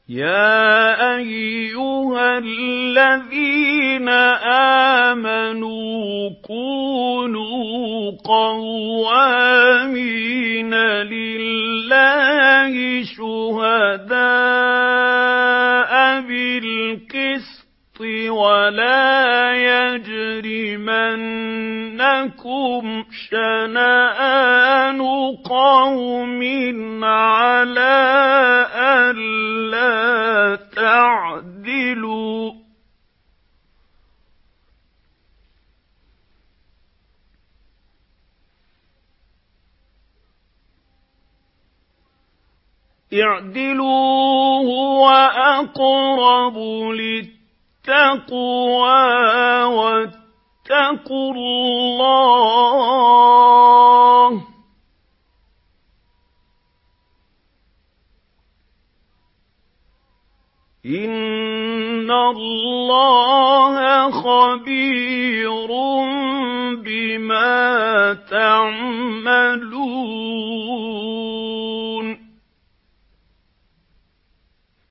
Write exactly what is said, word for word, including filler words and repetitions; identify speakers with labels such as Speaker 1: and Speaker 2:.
Speaker 1: يَا أَيُّهَا الَّذِينَ آمَنُوا كُونُوا قَوَّامِينَ لِلَّهِ شُهَدَاءَ بِالْقِسْطِ وَلَا يَجْرِمَنَّكُمْ شَنَآنُ قَوْمٍ عَلَىٰ أَلَّا تَعْدِلُوا ۚ اعْدِلُوا هُوَ أَقْرَبُ لِلتَّقْوَىٰ ۖ وَاتَّقُوا اللَّهَ ۚ إِنَّ اللَّهَ خَبِيرٌ بِمَا تَعْمَلُونَ.